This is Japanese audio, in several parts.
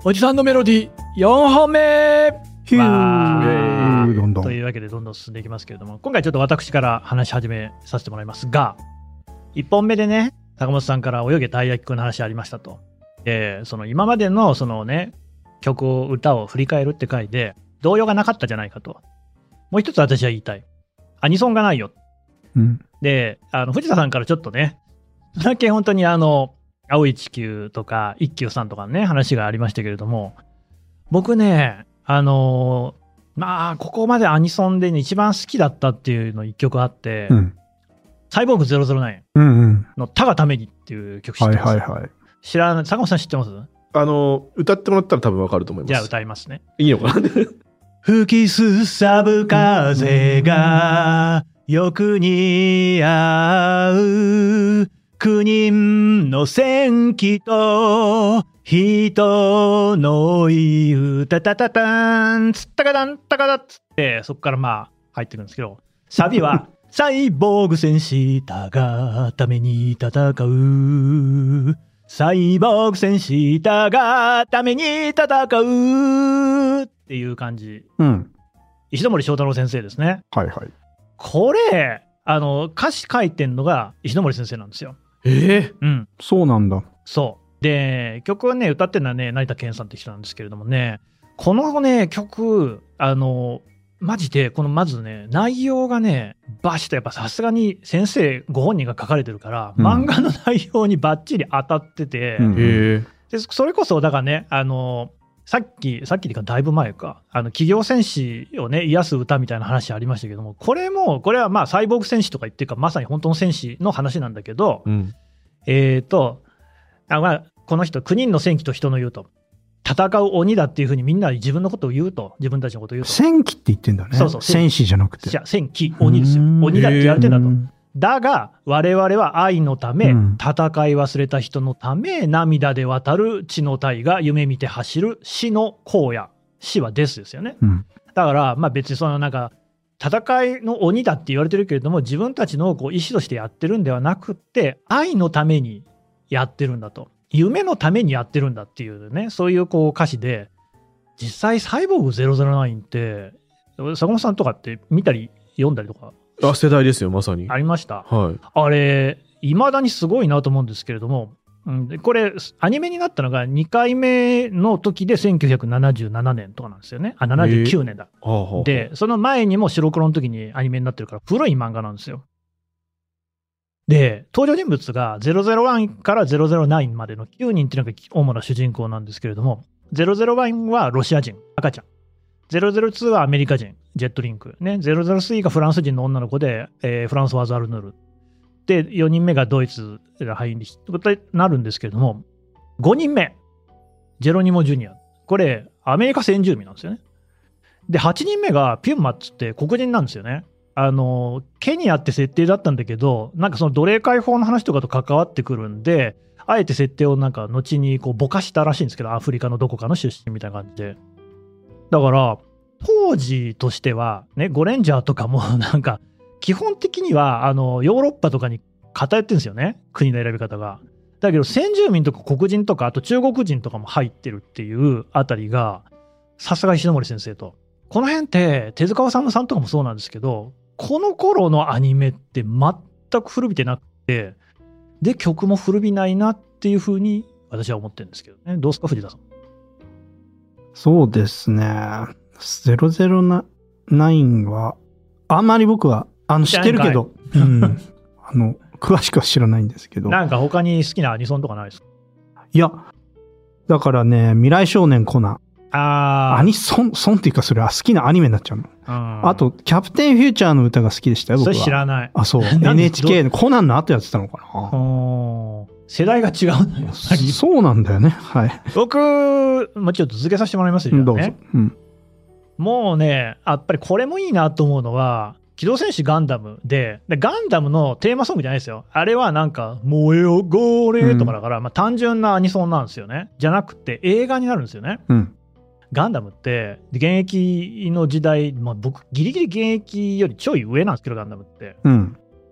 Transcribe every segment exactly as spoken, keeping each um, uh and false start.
おじさんのメロディーよんほんめヒューどんどんというわけでどんどん進んでいきますけれども、今回ちょっと私から話し始めさせてもらいますが、いっぽんめでね、坂本さんから泳げたい焼きくんの話ありましたと。で、その今までのそのね、曲を歌を振り返るって回で動揺がなかったじゃないかと。もう一つ私は言いたい。アニソンがないよ。 うん、 で、あの藤田さんからちょっとね、それだけ本当にあの青い地球とか一休さんとかね話がありましたけれども、僕ね、あのまあここまでアニソンで、ね、一番好きだったっていうの一曲あって、うん、サイボーグゼロゼロナインの「たがために」っていう曲知ってます？はいはいはい、知らない。坂本さん知ってます？ あの歌ってもらったら多分わかると思います。 じゃあ歌いますね。 いいのかな吹きすさぶ風がよく似合う九人の戦記と人のい歌たたたんつったかだんたかだっつって、そこからまあ入ってくるんですけど、サビはサイボーグ戦士たがために戦う、サイボーグ戦士たがために戦うっていう感じ、うん、石森章太郎先生ですね。 はいはい。 これあの歌詞書いてんのが石森先生なんですよ。 えー、うん、そうなんだ。 そうで、曲をね歌ってるのはね成田健さんって人なんですけれどもね、このね曲あのマジでこのまずね内容がねバシッとやっぱさすがに先生ご本人が書かれてるから、うん、漫画の内容にバッチリ当たってて、うん、でそれこそだからねあのさっきさっきっていうかだいぶ前か、あの企業戦士をね癒す歌みたいな話ありましたけども、これもこれはまあサイボーグ戦士とか言ってるかまさに本当の戦士の話なんだけど、うん、えっ、ー、とあ、まあ、この人くにんの戦記と人の言うと戦う鬼だっていうふうにみんな自分のことを言うと、自分たちのことを言うと、 戦記って言ってんだね。そうそう、戦士じゃなくて戦記鬼ですよ。鬼だって言われてんだと。だが我々は愛のため、うん、戦い忘れた人のため涙で渡る血の大河、夢見て走る死の荒野、死はデスですよね、うん、だからまあ別にそのなんか戦いの鬼だって言われてるけれども、自分たちのこう意思としてやってるんではなくって愛のためにやってるんだと、夢のためにやってるんだっていうね、そういうこう歌詞で、実際サイボーグゼロゼロナインって坂本さんとかって見たり読んだりとか？ あ、世代ですよ、まさに。 ありました。 はい。 あれ、いまだにすごいなと思うんですけれども、うん、これ、アニメになったのがにかいめの時でせんきゅうひゃくななじゅうななねんとかなんですよね。あ、ななじゅうきゅうねんだ。えー、で、その前にも白黒の時にアニメになってるから、古い漫画なんですよ。で、登場人物がゼロゼロワンからゼロゼロナインまでのきゅうにんっていうのが主な主人公なんですけれども、ゼロゼロワンはロシア人、赤ちゃん。ゼロゼロツーはアメリカ人、ジェットリンク、ね、ゼロゼロスリーがフランス人の女の子で、えー、フランスワーズ・アルヌールで、よにんめがドイツが入りとなるんですけれども、ごにんめジェロニモ・ジュニア、これアメリカ先住民なんですよね。ではちにんめがピュンマっつって黒人なんですよね。あのケニアって設定だったんだけど、なんかその奴隷解放の話とかと関わってくるんで、あえて設定をなんか後にこうぼかしたらしいんですけど、アフリカのどこかの出身みたいな感じで、だから当時としてはね、ゴレンジャーとかもなんか基本的にはあのヨーロッパとかに偏ってるんですよね、国の選び方が。だけど先住民とか黒人とかあと中国人とかも入ってるっていうあたりが、さすが石森先生と。この辺って手塚治虫さんとかもそうなんですけど、この頃のアニメって全く古びてなくて、で曲も古びないなっていうふうに私は思ってるんですけどね。どうですか藤田さん？ そうですね、ゼロゼロナインはあんまり僕はあの知ってるけど、うん、あの詳しくは知らないんですけど。 なんか他に好きなアニソンとかないですか？ いやだからね、未来少年コナン、 あアニソンソンっていうか、それは好きなアニメになっちゃうの。あとキャプテンフューチャーの歌が好きでしたよ僕は。 それ知らない。 あ、そうエヌエイチケー のコナンの後やってたのかな。 世代が違うのよ。 そうなんだよね。はい。 僕もうちょっと続けさせてもらいますよね。 どうぞ。うん、 もうね、やっぱりこれもいいなと思うのは、機動戦士ガンダム で, でガンダムのテーマソングじゃないですよ。あれはなんか燃えよゴーレとかだから、うん、まあ、単純なアニソンなんですよね。じゃなくて映画になるんですよね。うん、ガンダムって現役の時代、まあ、僕ギリギリ現役よりちょい上なんですけど、ガンダムって、うん、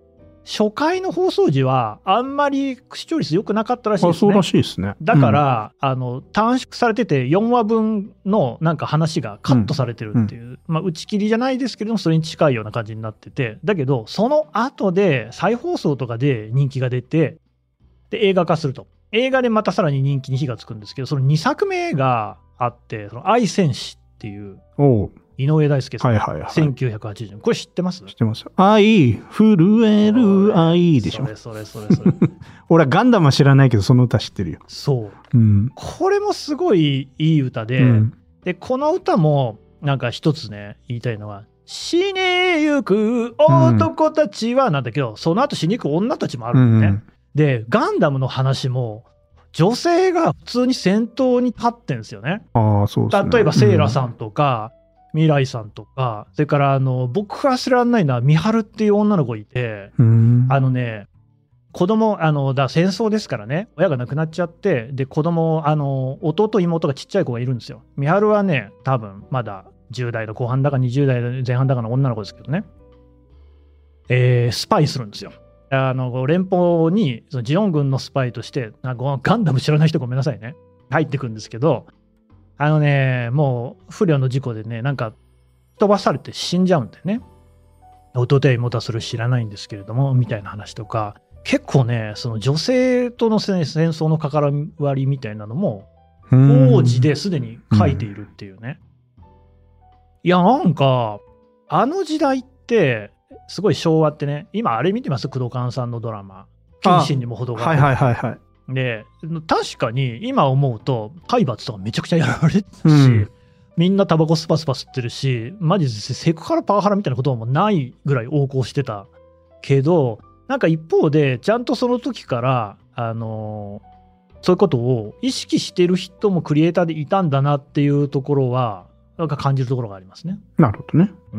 初回の放送時はあんまり視聴率良くなかったらしいですね。 あ、そうらしいですね。 だから、うん、あの短縮されててよんわぶんのなんか話がカットされてるっていう、うんまあ、打ち切りじゃないですけれどもそれに近いような感じになってて、だけどその後で再放送とかで人気が出て、で映画化すると、映画でまたさらに人気に火がつくんですけど、そのにさくめがあって、その愛戦士っていう井上大輔さん、はいはいはい、せんきゅうひゃくはちじゅう、これ知ってます？ 知ってます。愛震える愛でしょ。 それそれそれそれ俺はガンダムは知らないけどその歌知ってるよ。 そう、うん、これもすごいいい歌で、うん、でこの歌もなんか一つね言いたいのは、死にゆく男たちはなんだけど、うん、その後死にゆく女たちもあるんだね、うんうん、でガンダムの話も女性が普通に先頭に立ってんですよね。 あ、そうですね。 例えばセイラさんとか、うん、未来さんとか、それからあの僕が知らないのはミハルっていう女の子いて、うん、あのね子供あのだ戦争ですからね、親が亡くなっちゃって、で子供あの弟妹がちっちゃい子がいるんですよ。ミハルはね多分まだじゅう代の後半だかにじゅう代前半だかの女の子ですけどね、えー、スパイするんですよ。あの連邦にそのジオン軍のスパイとしてガンダム知らない人ごめんなさいね入ってくんですけど、あのねもう不慮の事故でねなんか飛ばされて死んじゃうんだよね。弟や妹はそれを知らないんですけれどもみたいな話とか、結構ねその女性との戦争の関わりみたいなのも当時ですでに書いているっていうね、うん、いやなんかあの時代ってすごい昭和ってね、今あれ見てます？工藤官さんのドラマ謹慎にも程がある。 はいはいはいはい。 で確かに今思うと体罰とかめちゃくちゃやられてるし、うん、みんなタバコスパスパ吸ってるし、マジでセクハラパワハラみたいなこともないぐらい横行してたけど、なんか一方でちゃんとその時からあのそういうことを意識してる人もクリエイターでいたんだなっていうところはなんか感じるところがありますね。 なるほどね。 うん。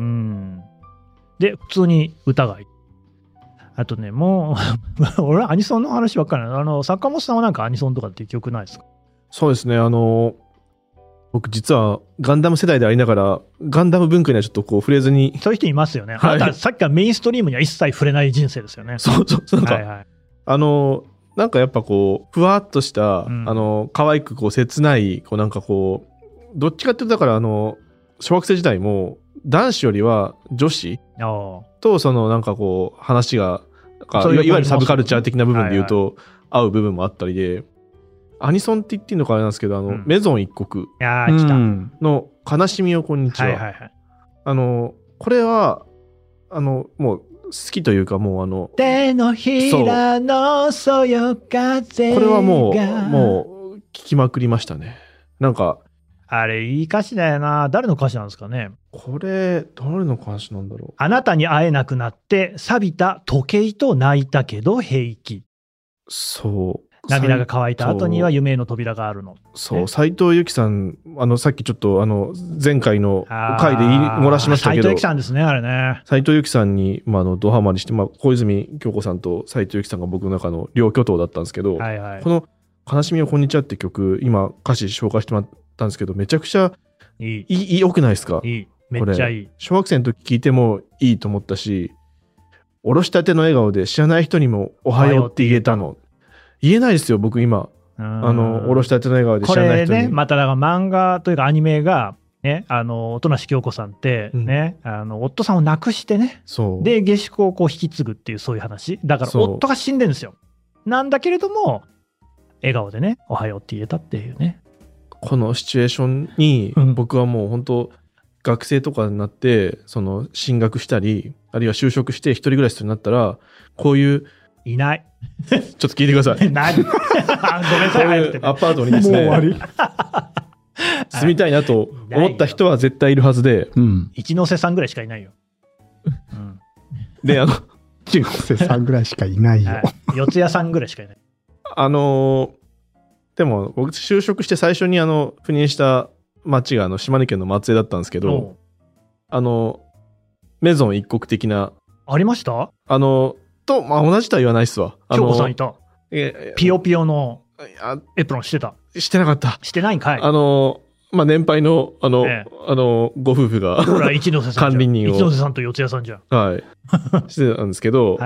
で普通に歌がいい。あとねもう俺はアニソンの話ばっかりなの。あの坂本さんはなんかアニソンとかっていう曲ないですか？ そうですね、あの僕実はガンダム世代でありながらガンダム文化にはちょっとこう触れずに。 そういう人いますよね、はい、あなたさっきからメインストリームには一切触れない人生ですよね。 そうそうそう、なんか、はいはい、あのなんかやっぱこうふわっとした、うん、あの可愛くこう切ないこうなんかこうどっちかっていうとだからあの小学生時代も男子よりは女子とそのなんかこう話がいわゆるサブカルチャー的な部分で言うと合う部分もあったりで、アニソンって言っていいのかあれなんですけど、あの、うん、メゾン一国の悲しみをこんにちは、はいはいはい、あのこれはあのもう好きというか、もうあの手のひらのそよ風がこれはもうもう聞きまくりましたね。なんかあれいい歌詞だよな。誰の歌詞なんですかね。 これ誰の歌詞なんだろう。 あなたに会えなくなって錆びた時計と泣いたけど平気。 そう涙が乾いた後には夢への扉があるの。 そう斎藤由貴さん、あのさっきちょっとあの前回の回で言い漏らしましたけど、 斎藤由貴さんですねあれね。 斎藤由貴さんに、まあ、あのドハマりして、まあ、小泉京子さんと斎藤由貴さんが僕の中の両巨頭だったんですけど、はいはい、この悲しみをこんにちはって曲今歌詞紹介してもらったんですけど、めちゃくちゃいい、いい良くないですか。 いい、めっちゃいい。 小学生の時聞いてもいいと思ったし、おろしたての笑顔で知らない人にもおはようって言えたの。言えないですよ僕今。あのおろしたての笑顔で知らない人に。 これね、まただから漫画というかアニメがね、あの音無京子さんってね、うん、あの夫さんを亡くしてね、そうで下宿をこう引き継ぐっていうそういう話だから、夫が死んでるんですよ。なんだけれども笑顔でねおはようって言えたっていうね。 このシチュエーションに僕はもう本当学生とかになってその進学したりあるいは就職して一人暮らしになったらこういういないちょっと聞いてください。 何ごめんなさい、入っててアパートにですねもう終わり住みたいなと思った人は絶対いるはずで、 うん、一ノ瀬さんぐらいしかいないよ、 うん、であの一ノ瀬さんぐらいしかいないよ、はい、 四谷さんぐらいしかいないあのーでも僕就職して最初にあの赴任した町があの島根県の松江だったんですけど、あのメゾン一国的なありました。 あのと、まあ、同じとは言わないっすわ。 京子さんいた。えピヨピヨのエプロンしてた。 してなかった。 してないんかい。 あのまあ年配のあの、ええ、あのご夫婦がほら一ノ瀬さん管理人を一ノ瀬さんと四谷さんじゃん。 はいしてたんですけど、はい、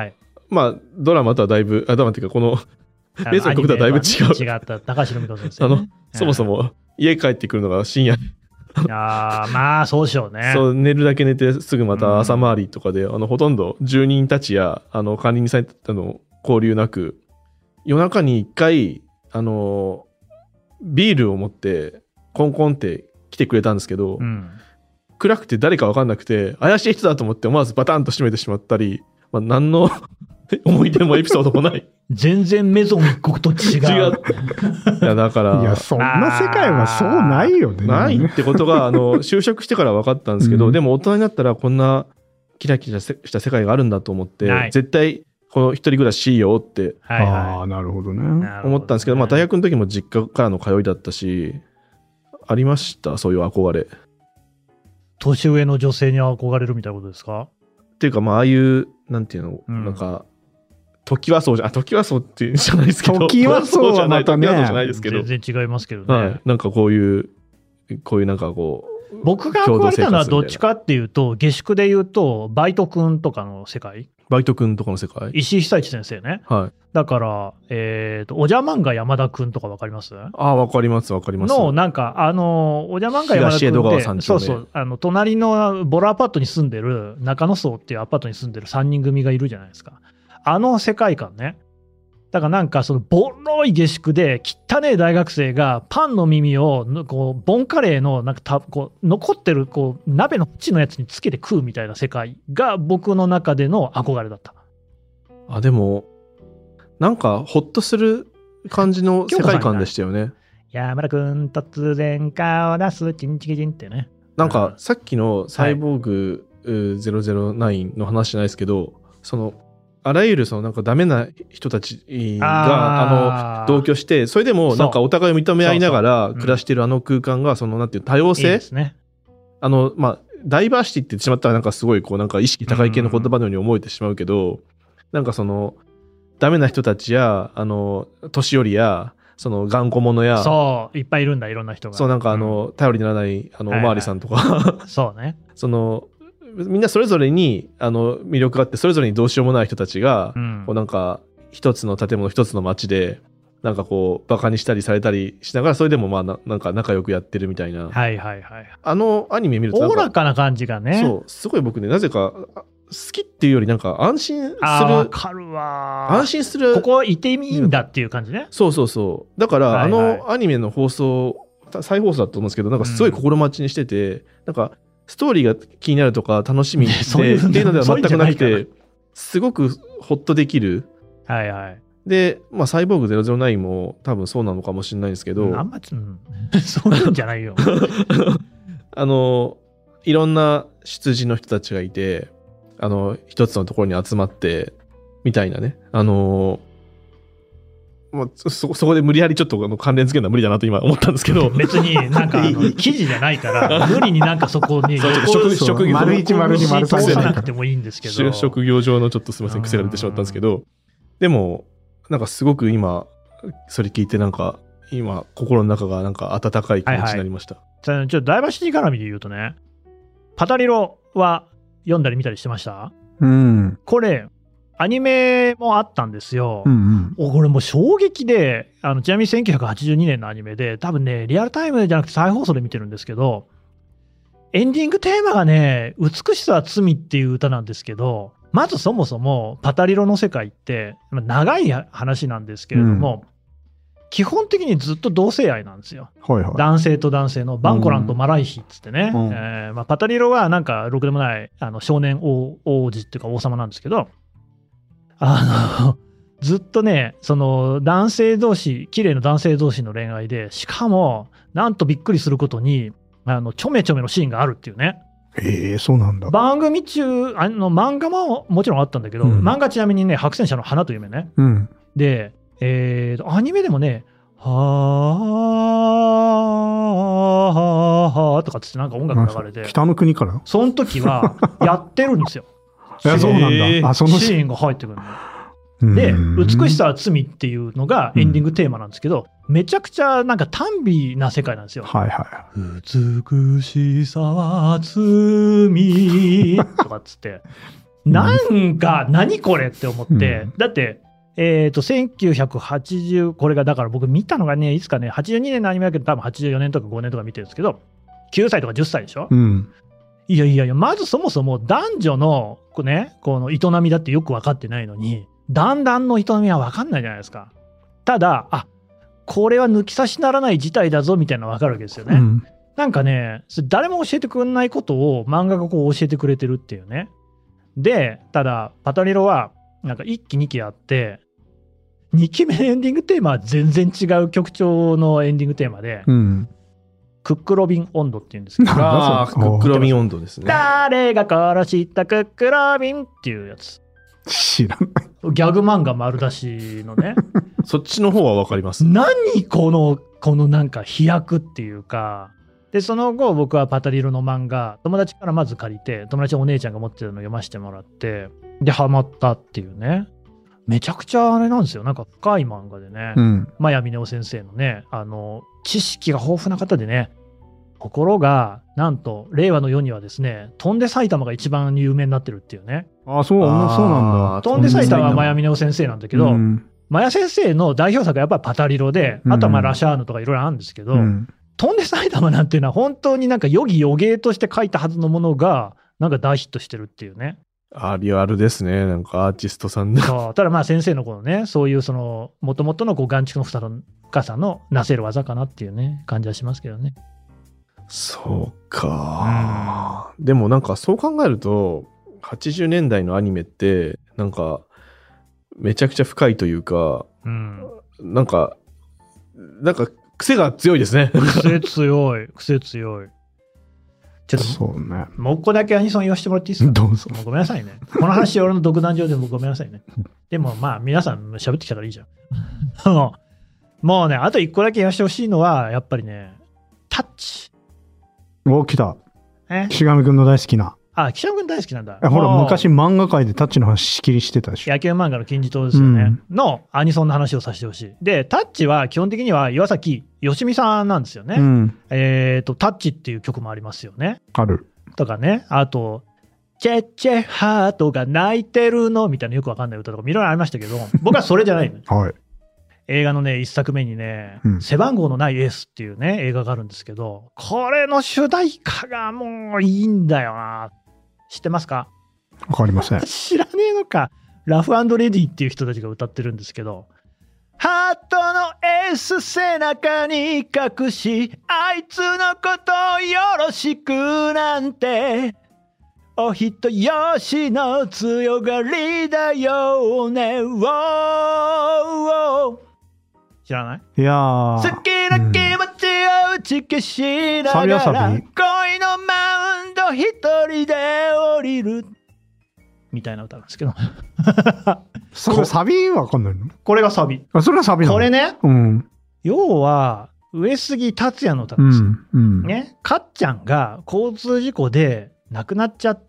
まあ、ドラマとはだいぶ、あ、ドラマっていうか、この、レースの曲とはだいぶ違う。 違った、高橋留美子先生、ね。 あの、そもそも、家帰ってくるのが深夜。 ああ、まあ、そうでしょうね。 そう、寝るだけ寝て、すぐまた朝回りとかで、うん、あの、ほとんど住人たちや、あの、管理人さんとの交流なく、夜中に一回、あの、ビールを持って、コンコンって来てくれたんですけど、うん、暗くて誰か分かんなくて、怪しい人だと思って思わずバタンと閉めてしまったり、まあ、何の思い出もエピソードもない。 全然メゾン一国と違う。違う。 いや、だから。 いや、そんな世界はそうないよね。 ないってことが、あの、就職してから分かったんですけど、うん、でも大人になったらこんなキラキラした世界があるんだと思って、絶対、この一人暮らししようって、 はいはい、ああ、なるほどね。 思ったんですけど、まあ大学の時も実家からの通いだったし、ありましたそういう憧れ。 年上の女性に憧れるみたいなことですか？ っていうか、まあ、ああいう、なんていうの、うん、なんか、時はそうじゃ、あ、時はそうっていうんじゃないですけど。 時はそうはまたね。 時はそうじゃないですけど。 全然違いますけどね。 はい。なんかこういう、こういうなんかこう。 僕が憧れたのはどっちかっていうと、下宿で言うと、バイト君とかの世界。 バイト君とかの世界石井久一先生ね。 はい。 だから、えっと、おじゃまんが山田君とかわかります？ ああ、わかります、わかります。 の、なんか、あの、おじゃまんが山田君東江戸川三丁目。 そうそう、あの、隣のボロアパートに住んでる、中野荘っていうアパートに住んでるさんにん組がいるじゃないですか。あの世界観ね。だからなんかそのボロい下宿で汚い大学生がパンの耳をこうボンカレーのなんかたこう残ってるこう鍋の縁のやつにつけて食うみたいな世界が僕の中での憧れだった。 あ、でもなんかホッとする感じの世界観でしたよね。 山田くん突然顔を出すチンチキチンってね。 なんかさっきのサイボーグゼロゼロナインの話じゃないですけど、はい、そのあらゆるそのなんかダメな人たちがあの同居して、それでもなんかお互いを認め合いながら暮らしているあの空間がそのなんていう多様性、いいですね、あのまあダイバーシティって言ってしまったらなんかすごいこうなんか意識高い系の言葉のように思えてしまうけど、なんかそのダメな人たちやあの年寄りやその頑固者や、 そういっぱいいるんだいろんな人が、 そうなんかあの、うん、頼りにならないあのおまわりさんとか、はいはい、 そうねそのみんなそれぞれにあの魅力があって、それぞれにどうしようもない人たちが、うん、こうなんか一つの建物一つの街でなんかこうバカにしたりされたりしながら、それでもまあ な, なんか仲良くやってるみたいな、 はいはいはい、 あのアニメ見るとおおらかな感じがね、 そうすごい僕ね、なぜか好きっていうよりなんか安心する、 あーわかるわ、 安心する、 ここいていいんだっていう感じね。 そうそうそう、だから、はいはい、あのアニメの放送再放送だと思うんですけど、なんかすごい心待ちにしてて、うん、なんかストーリーが気になるとか楽しみでっていうのでは全くなくて、すごくホッとできる。 はいはい。 で、まあ、サイボーグゼロゼロナインも多分そうなのかもしれないんですけど、 あんま、うん、そういうんじゃないよ。 あのいろんな出自の人たちがいて、あの一つのところに集まってみたいなね、あのまあ、そ, そこで無理やりちょっとあの関連付けるのは無理だなと今思ったんですけど、 別になんかあの記事じゃないから無理になんかそこに職, 職業丸一丸二丸三通さなくてもいいんですけど、 職業上のちょっとすみません癖が出てしまったんですけど、でもなんかすごく今それ聞いてなんか今心の中がなんか温かい気持ちになりました。 はいはい、ちょっとダイバーシティ絡みで言うとね、パタリロは読んだり見たりしてました？ うん、 これアニメもあったんですよ。 うんうん、 これもう衝撃で、あのちなみにせんきゅうひゃくはちじゅうにねんのアニメで、多分ね、リアルタイムじゃなくて再放送で見てるんですけど、エンディングテーマがね、美しさは罪っていう歌なんですけど、まずそもそもパタリロの世界って、長い話なんですけれども、うん、基本的にずっと同性愛なんですよ。 はいはい、 男性と男性のバンコランとマライヒっつってね、うんえーまあ、パタリロはなんかろくでもないあの少年 王, 王子っていうか王様なんですけど、あのずっとね、その男性同士、綺麗な男性同士の恋愛で、しかもなんとびっくりすることに、あのちょめちょめのシーンがあるっていうね。 えー、そうなんだ。 番組中、あの漫画ももちろんあったんだけど、うん、漫画ちなみにね、白戦車の花という夢ね。 うん、 で、えーと、アニメでもね、はーはーとかってなんか音楽流れて、 北の国から、 その時はやってるんですよ。 いやそうなんだ。あ、そのシーンが入ってくるの。で、美しさは罪っていうのがエンディングテーマなんですけど、うん、めちゃくちゃなんか短美な世界なんですよ。 はいはい。 美しさは罪とかっつって。 なんか、何これって思って、 うん、 だって、えーと、せんきゅうひゃくはちじゅう、これがだから僕見たのがね、いつかね、はちじゅうにねんのアニメだけど、多分はちじゅうよねんとかごねんとか見てるんですけど、きゅうさいとかじゅっさいでしょ、 うん、 いやいやいや、まずそもそも男女の、こうね、この営みだってよく分かってないのに、団々の営みは分かんないじゃないですか。ただ、あ、これは抜き差しならない事態だぞみたいなの分かるわけですよね。うん、なんかね、誰も教えてくれないことを漫画がこう教えてくれてるっていうね。で、ただ、パタリロは、なんかいっきにきあって、にきめのエンディングテーマは全然違う曲調のエンディングテーマで、うん、クックロビン温度っていうんですけど、 ああ、クックロビン温度ですね。 誰が殺したクックロビンっていうやつ。 知らない。 ギャグ漫画丸出しのね。 そっちの方はわかります。 何この、このなんか飛躍っていうか、で、その後僕はパタリロの漫画、友達からまず借りて、友達のお姉ちゃんが持ってるのを読ませてもらって、で、ハマったっていうね。めちゃくちゃあれなんですよ。なんか深い漫画でね。うん、真矢峰夫先生のね、あの、知識が豊富な方でね。ところが、なんと、令和の世にはですね、翔んで埼玉が一番有名になってるっていうね。 あ、そう、そうなんだ。 翔んで埼玉は真矢峰夫先生なんだけど、うん、真矢先生の代表作はやっぱりパタリロで、あとはまあラシャーヌとかいろいろあるんですけど、うん翔んで埼玉なんていうのは本当になんか余儀余芸として書いたはずのものがなんか大ヒットしてるっていうね。 ありあるですね。なんかアーティストさんで。 そう。ただまあ先生のこのね、そういうその元々のこう眼蓄の深さのなせる技かなっていうね、感じはしますけどね。 そうか。でもなんかそう考えると、はちじゅうねんだいのアニメってなんかめちゃくちゃ深いというか、うん、なんか、なんか、癖が強いですね。 癖強い。癖強い。ちょっと、そうね。もう一個だけアニソン言わせてもらっていいですか？ どうぞ。 もうごめんなさいね。この話、俺の独壇場でもごめんなさいね。でもまあ、皆さん喋ってきたからいいじゃん。もうね、あと一個だけ言わせてほしいのは、やっぱりね、タッチ。 お、来た。え？岸上くんの大好きな。 あ、岸上くん大好きなんだ。 ほら、昔漫画界でタッチの話しきりしてたでしょ。 野球漫画の金字塔ですよね。うん、のアニソンの話をさせてほしい。で、タッチは基本的には岩崎良美さんなんですよね。うん、えっと、タッチっていう曲もありますよね。 ある。 とかね、あと、チェッチェハートが泣いてるのみたいなよくわかんない歌とかもいろいろありましたけど、僕はそれじゃないの。 はい。 映画のね、一作目にね、うん、背番号のないエースっていうね、映画があるんですけど、これの主題歌がもういいんだよな。知ってますか？ わかりません。 知らねえのか。ラフ&レディっていう人たちが歌ってるんですけど、ハートのエース背中に隠し、あいつのことをよろしくなんて、お人よしの強がりだよね。ウォーウォー知らない？ いやー、 好きな気持ちを打ち消しながら、うん、恋のマウンド一人で降りるみたいな歌なんですけどそれサビわかんないの？ これがサビ。 あ、それがサビなの？ これね、うん、要は上杉達也の歌なんですよ、うんうん、ね、かっちゃんが交通事故で亡くなっちゃって、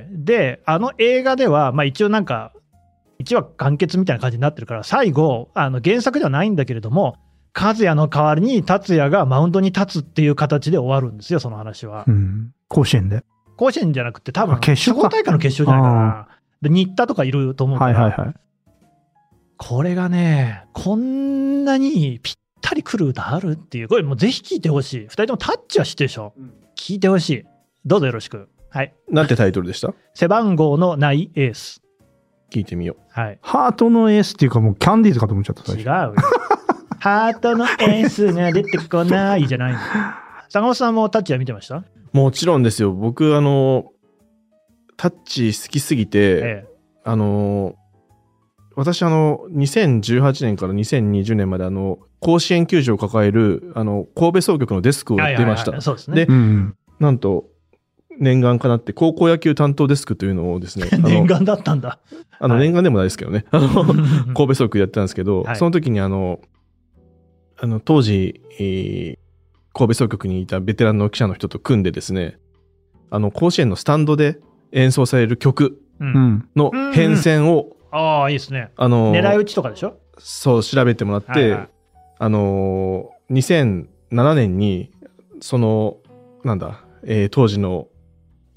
であの映画ではまあ一応なんかいちわ完結みたいな感じになってるから、最後あの原作ではないんだけれども、和也の代わりに達也がマウンドに立つっていう形で終わるんですよ、その話は。 うん、甲子園で？甲子園じゃなくて多分決勝大会の決勝じゃないかな。で新田とかいると思うから、はいはいはい、これがね、こんなにぴったりくる歌あるっていう、これもうぜひ聴いてほしい。ふたりともタッチは知ってるでしょ、うん、聴いてほしい。どうぞよろしく。はい。 なんてタイトルでした？背番号のないエース。 聞いてみよう。 はい。 ハートのエースっていうかもうキャンディーズかと思っちゃった。 違うよ。ハートのエースが出てこないじゃないの。坂本さんもタッチは見てました？ もちろんですよ。僕あのタッチ好きすぎて、ええ、あの私あのにせんじゅうはちねんからにせんにじゅうねんまであの甲子園球場を抱えるあの神戸総局のデスクをやっていました。 はいはいはい、そうですね。 で、うん、なんと念願かなって高校野球担当デスクというのをですね念願だったんだ。 あの、はい、念願でもないですけどね、あの神戸総局やってたんですけど、はい、その時にあのあの当時、えー、神戸総局にいたベテランの記者の人と組んでですね、あの甲子園のスタンドで演奏される曲の変遷を、 うん、ああいいですね。 あの狙い撃ちとかでしょ？ そう調べてもらって、はいはい、あのにせんななねんにそのなんだ、えー、当時の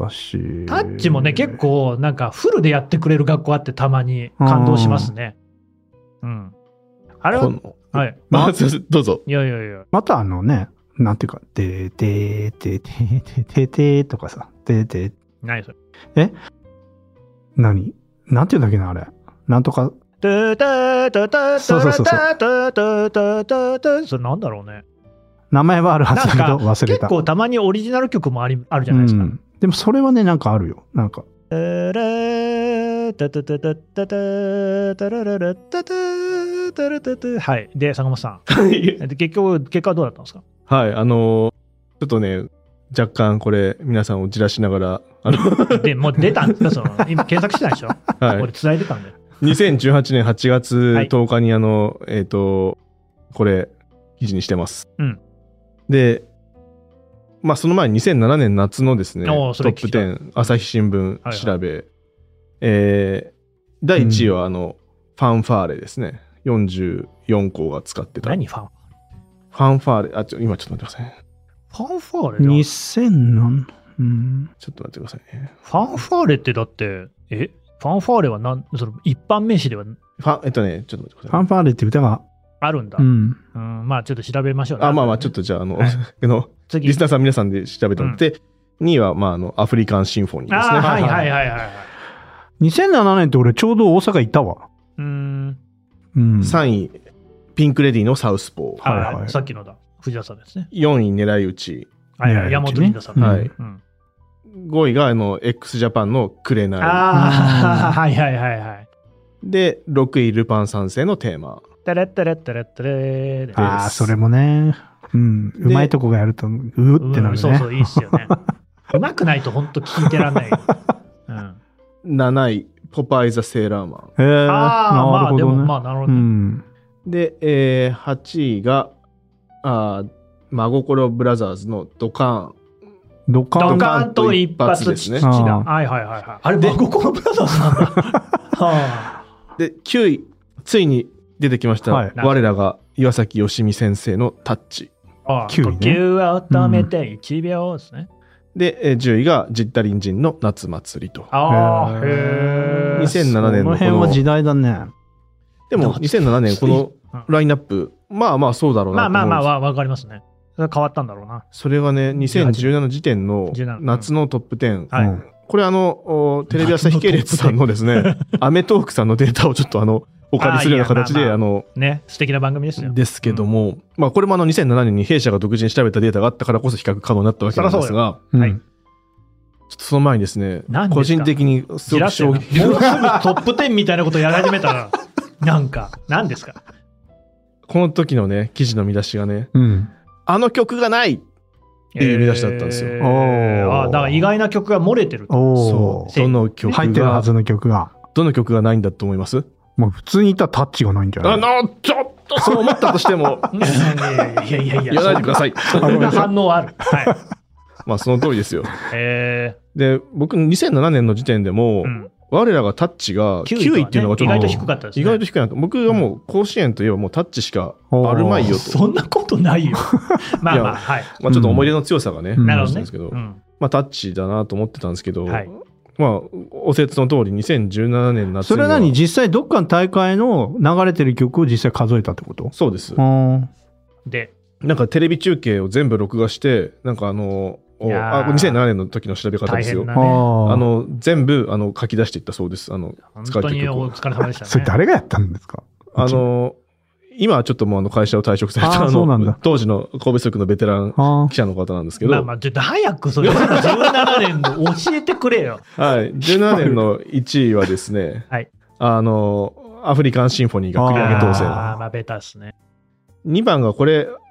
だし。 タッチもね、結構なんかフルでやってくれる学校あってたまに感動しますね。うん。あれは、はい。 まあ、どうぞ。 いやいやいや。 またあのね、なんていうか、てーてーてーてーてーてーてーとかさ、てーてー。 何それ。 え何なんていうんだっけな、あれ。なんとか。 たたたたそうそうそうそう。 たたたたたたそれなんだろうね。 名前はあるはずだけど忘れた。 結構たまにオリジナル曲もありあるじゃないですか。うん、 でもそれはね、なんかあるよ。なんか。 タラタタタタタタタラララタタタラタタはい。で、坂本さん。結局、結果はどうだったんですか？ はい、あのー、ちょっとね、若干これ、皆さんをじらしながら、あので、もう出たんですか？その今、検索してたでしょ？はい。俺、伝えてたんで。 にせんじゅうはちねんはちがつとおかに、あの、はい、えっ、ー、と、これ、記事にしてます。 うん。 で、まあ、その前ににせんななねん夏のですね、トップじゅう、朝日新聞調べ、はいはい、えー、だいいちいは、あの、うん、ファンファーレですね。よんじゅうよんこうが使ってた。 何ファンファンファーレ、あ、ちょ、今ちょっと待ってください。 ファンファーレにせんなん、うん、 ちょっと待ってくださいね。 ファンファーレってだって、えファンファーレはなん、その一般名詞ではファン、えっとね、ちょっと待ってください。 ファンファーレって歌があるんだ。 うん。 うん、まあちょっと調べましょうね。 あ、まあまあちょっとじゃあ、あの、はい、のリスナーさん皆さんで調べてもらって、うん、にいは、まああの、アフリカンシンフォニーですね。 はいはいはいはい。 にせんななねんって俺ちょうど大阪行ったわ。 うーん。 うん、 さんい、ピンクレディのサウスポー。 はいはい。さっきのだ。藤田さんですね。 よんい、狙い撃ち。 はいはい。山本リンダさん、ね。 はい。うん、ごいが、あの、x ジャパンのくれない。 ああ、はいはいはいはい。 で、ろくい、ルパン三世のテーマ。 テレッテレッテレッテレー。 ああ、それもね。うん。うまいとこがやると、うーってなるね。うん、 そうそう、いいっすよね。うまくないと本当聞いてらんない。うん、 なない、ポパイ・ザ・セーラーマン。 へえ。 ああ、まあでも、まあなるほどね。うん、 で、えー、はちいが、あ真心ブラザーズのドカーン。 ドカーン。ドカーンと一発ですね。はいはいはいはい。あれ、真心ブラザーズなんだ。はあ、で、きゅうい、ついに出てきました。はい、我らが岩崎良美先生のタッチ。 ああ、きゅういね。呼吸を止めていちびょうですね。 うん、で、じゅういがジッタリンジンの夏祭りと。 ああ、へえ。にせんななねんのこの。 この辺は時代だね。 でも、にせんななねんこのラインナップ、まあまあそうだろうなと思うんです。 まあまあまあわかりますね。それ変わったんだろうな。 それがね、にせんじゅうなな時点の夏のトップじゅう。うんはい、これあの、テレビ朝日系列さんのですね、アメトークさんのデータをちょっとあの、お借りするような形で、あの、 ね、素敵な番組ですよ。 ですけども、うん、まあこれもあのにせんななねんに弊社が独自に調べたデータがあったからこそ比較可能になったわけなんですが、 はい。 ちょっとその前にですね、個人的にすごく衝撃。 もうすぐトップじゅうみたいなことをやり始めたら、なんか、何ですか？ この時のね、記事の見出しがね、 うん、 あの曲がないっていう見出しだったんですよ。 えー、ああ、だから意外な曲が漏れてると。 そう。どの曲が。 入ってるはずの曲が。 どの曲がないんだと思います？ まあ普通に言ったらタッチがないんじゃない？ あの、ちょっとそう思ったとしても。 いやいやいやいや。 言わないでください。 そんな反応ある。はい。 まあその通りですよ。 へえ。で、僕にせんななねんの時点でも、うん、我らがタッチがきゅういっていうのがちょっと、 ね、意外と低かったですね。 意外と低いなと。僕はもう甲子園といえばもうタッチしかあるまいよと。 そんなことないよ。まあまあ、はい。 まあちょっと思い出の強さがね、 なるほどですけど、まあタッチだなと思ってたんですけど、はい、まあお説の通りにせんじゅうななねん夏には。 それは何？実際どっかの大会の流れてる曲を実際数えたってこと？ そうです。 で、 なんかテレビ中継を全部録画して、なんかあの、あにせんななねんの時の調べ方ですよ。 ね、あの全部あの書き出していったそうです。あの使う曲を。本当にお疲れ様でしたね。 それ誰がやったんですか？ あの今はちょっともうあの会社を退職されたあの当時の神戸局のベテラン記者の方なんですけど。 まあまあちょっと早くそれじゅうななねんの教えてくれよ。 はい。じゅうななねんのいちいはですね。 はい。 あのアフリカンシンフォニーが繰り上げ当選。 ああまあベタですね。 にばんがこれ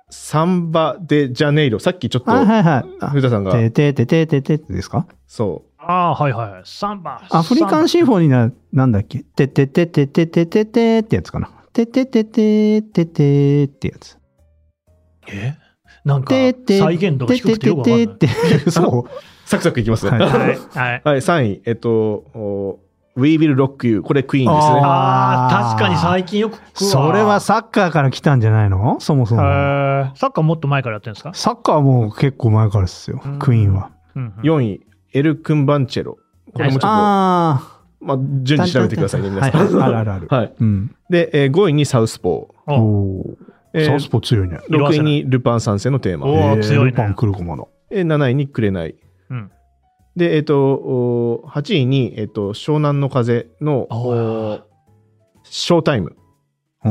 サンバ・デ・ジャネイロ。さっきちょっと、 はいはいはい。 古田さんが。 てててててててですか？ そう。 ああ、はいはいはい。サンバ。 アフリカンシンフォニーな、なんだっけ？ててててててててってやつかな。ててててててってやつ。 えなんか、再現度が低くてよくわかんない。ててててそう。 サクサクいきますね。 はい。はい。 はい、さんい。えっと、We Will Rock You。これクイーンですね。 ああ、確かに最近よく聞くわ。 それはサッカーから来たんじゃないの？そもそも。 サッカーもっと前からやってるんですか？ サッカーはもう結構前からですよ。クイーンは。 よんい。エル・クンバンチェロ。これもちょっと、 あまあ、順次調べてくださいね、皆さん。 はい、あるあるある。 はい。うん、で、えー、ごいにサウスポー。 おー、えー、サウスポー強いね。 ろくいにルパン三世のテーマ。 おー、強いね。 ルパン来るコマだ。 えー、なないにくれない。うん、で、えっ、ー、と、はちいに、えっ、ー、と、湘南の風の、ショータイム。 うん。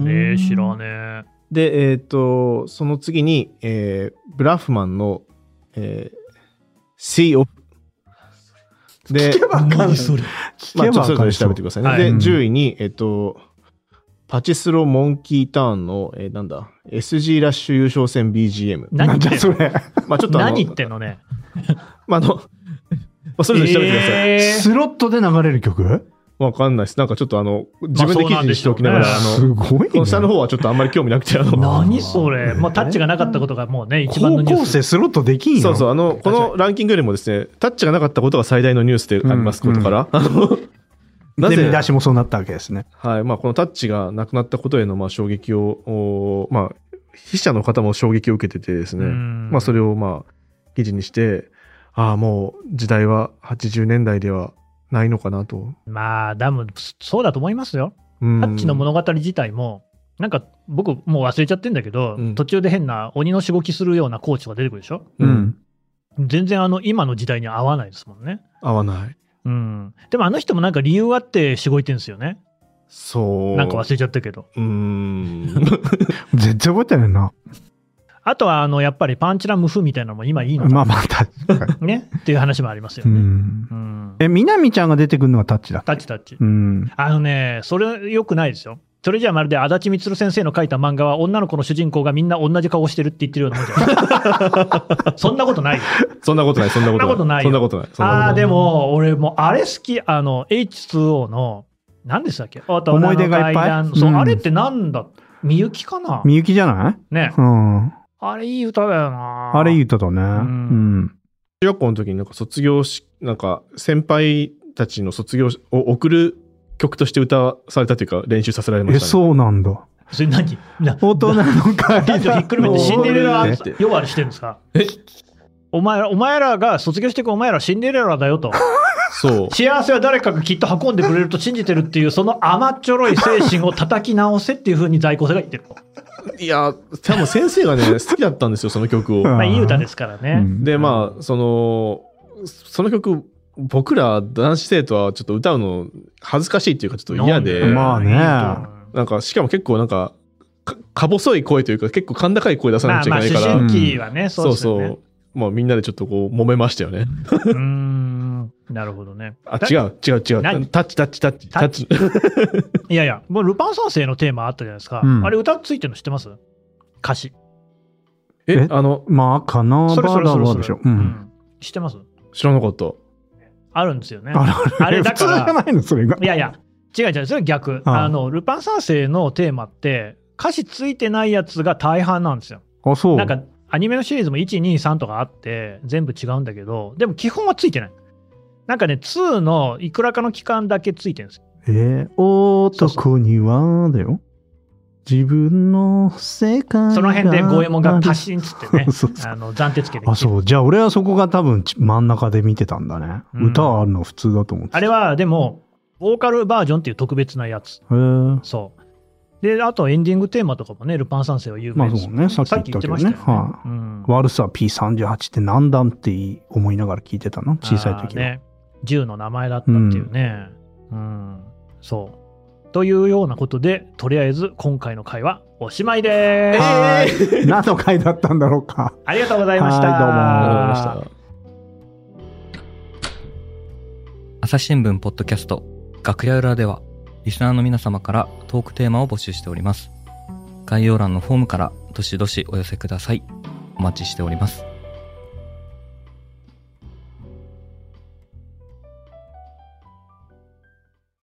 えー、知らねえ。 で、えっ、ー、と、その次に、えー、ブラフマンの、えー、Sea ofで、 聞けばわかんない。 それ。まあ、ちょっとそれぞれ調べてくださいね。はい、で、じゅういに、えっと、パチスロモンキーターンの、えー、なんだ、エスジー ラッシュ優勝戦 ビージーエム。 何言ってんの？ それ。 まあちょっとあの何言ってんのね。 まあ、あの、まあ、それぞれ調べてください。 えー、スロットで流れる曲？ わかんないです。なんかちょっとあの、自分で記事にしておきながら、まあ、 あの、すごいね。 この下の方はちょっとあんまり興味なくて、あの、 何それ。まあ、タッチがなかったことがもうね、一番のニュース。 高校生スロットできんよ。 そうそう、あの、このランキングよりもですね、タッチがなかったことが最大のニュースでありますことから、うんうん、 なぜ見出しもそうなったわけですね。 はい。まあ、このタッチがなくなったことへの、まあ、衝撃を、まあ、筆者の方も衝撃を受けててですね、まあ、それを、まあ、記事にして、ああ、もう、時代ははちじゅうねんだいではないのかなと。 まあ、でも、そうだと思いますよ。タッチの物語自体も、なんか、僕、もう忘れちゃってんだけど、うん、途中で変な鬼のしごきするようなコーチが出てくるでしょ。うん。全然、あの、今の時代に合わないですもんね。 合わない。 うん。でもあの人もなんか理由あってしごいてんですよね。 そう。 なんか忘れちゃったけど。 うーん。 全然覚えてないな。 あとは、あの、やっぱりパンチラ無風みたいなのも今いいのかな。 まあまあ、確かに。 ね。っていう話もありますよね。うん。 うん、え、みなみちゃんが出てくるのはタッチだっけ？ タッチタッチ。 うん。 あのね、それ良くないですよ。それじゃまるで足立みつる先生の書いた漫画は女の子の主人公がみんな同じ顔してるって言ってるようなもんじゃないそんなことないよ。 そんなことない、そんなことない。 そんなことない。 ああ、でも、俺もあれ好き、あの、エイチツーオー の、何でしたっけ？ 思い出がいっぱい。 そう、うん、あれってなんだ？みゆきかな？ みゆきじゃない？ ね。 うん。 あれいい歌だよな。 あれいい歌だね。うん。うん、 中学校の時になんか卒業し、なんか先輩たちの卒業を送る曲として歌わされたというか練習させられましたね。 え、そうなんだ。 それ何？ 大人の会男女ひっくるめてシンデレラ呼ばわりしてるんですか？え？お前ら、お前らが卒業していくお前らシンデレラだよと。 そう。 幸せは誰かがきっと運んでくれると信じてるっていうその甘っちょろい精神を叩き直せっていう風に在校生が言ってると。 いや、多分先生がね、好きだったんですよ、その曲を。 まあいい歌ですからね。 で、まあ、その、その曲、僕ら男子生徒はちょっと歌うの恥ずかしいっていうかちょっと嫌で。 まあね。 なんか、しかも結構なんか、か, か細い声というか結構甲高い声出さなきゃいけないから。 まあまあ思春期はね、そうですよね。そうそう。 まあみんなでちょっとこう揉めましたよね。 うーん。なるほどね。 あ、違う、違う、違う。タッチ、タッチ、タッチ、タッチ。 いやいや、もうルパン三世のテーマあったじゃないですか。うん、あれ歌ついてるの知ってます？歌詞。 え、あの、 まあ、かなそれそれそれそれでしょ。うん。 知ってます？ 知らなかった。 あるんですよね。 あ, あれだから。 普通じゃないのそれが。 いやいや、違う違う、それ逆。あ, あの、ルパン三世のテーマって、歌詞ついてないやつが大半なんですよ。 あ、そう。 なんか、アニメのシリーズもいち、に、さんとかあって、全部違うんだけど、でも基本はついてない。なんかね、にのいくらかの期間だけついてるんですよ。 えー、男にはだよ。自分の世界。 その辺で五右衛門がパシンつってね、そうそうあの暫定つけて。 あ、そう。じゃあ俺はそこが多分真ん中で見てたんだね。うん、歌あるの普通だと思って。 あれはでも、ボーカルバージョンっていう特別なやつ。 へー。 そう。で、あとエンディングテーマとかもね、ルパン三世は有名です。 まあそうね、さっき言ったけどね。はい、うん。悪さ ピーさんじゅうはち って何段って思いながら聞いてたの？小さい時は。ね。銃の名前だったっていうね。うん、うん。そう。というようなことで、とりあえず今回の回はおしまいです。 はい。何の回だったんだろうか。 ありがとうございました。 はい、どうも。ありがとうございました。 朝日新聞ポッドキャスト楽屋裏ではリスナーの皆様からトークテーマを募集しております。概要欄のフォームからどしどしお寄せください。お待ちしております。